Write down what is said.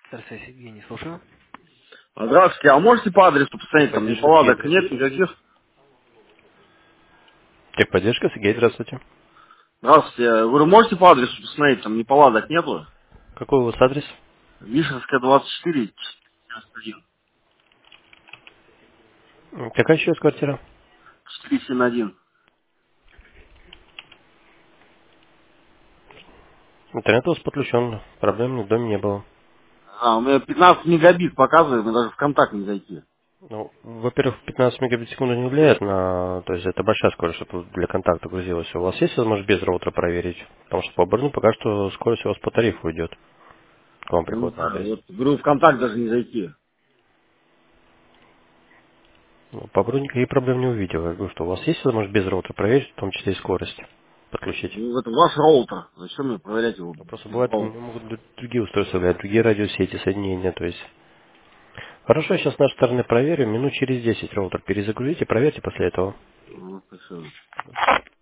Здравствуйте, Евгений, слушаю. Здравствуйте, а можете по адресу посмотреть, там Техподдержка, Сергей, неполадок нет здравствуйте. никаких? Техподдержка, Сергей, здравствуйте. Здравствуйте, вы можете по адресу посмотреть, там неполадок нету? Какой у вас адрес? Вишенская, 24, 471. Какая еще есть квартира? 471. Интернет у вас подключен, проблем в доме не было. У меня 15 мегабит показывает, мне даже в контакт не зайти. Ну, во-первых, 15 мегабит в секунду не влияет на... То есть это большая скорость, чтобы для контакта грузилось. У вас есть возможность без роутера проверить? Потому что по оборудованию пока что скорость у вас по тарифу идет. К вам Ну, не приходит на знаю, адрес. вот, говорю, в контакт даже не зайти. Ну, по оборудованию никаких проблем не увидел. Я говорю, что у вас есть возможность без роутера проверить, в том числе и скорость подключить? Ну, это ваш роутер, зачем мне проверять его Ну, просто без бывает, у меня роутера? могут быть другие устройства, влиять, другие радиосети, соединения, то есть... Хорошо, я сейчас с нашей стороны проверю, минут через 10 роутер перезагрузите, проверьте после этого. Ну, спасибо.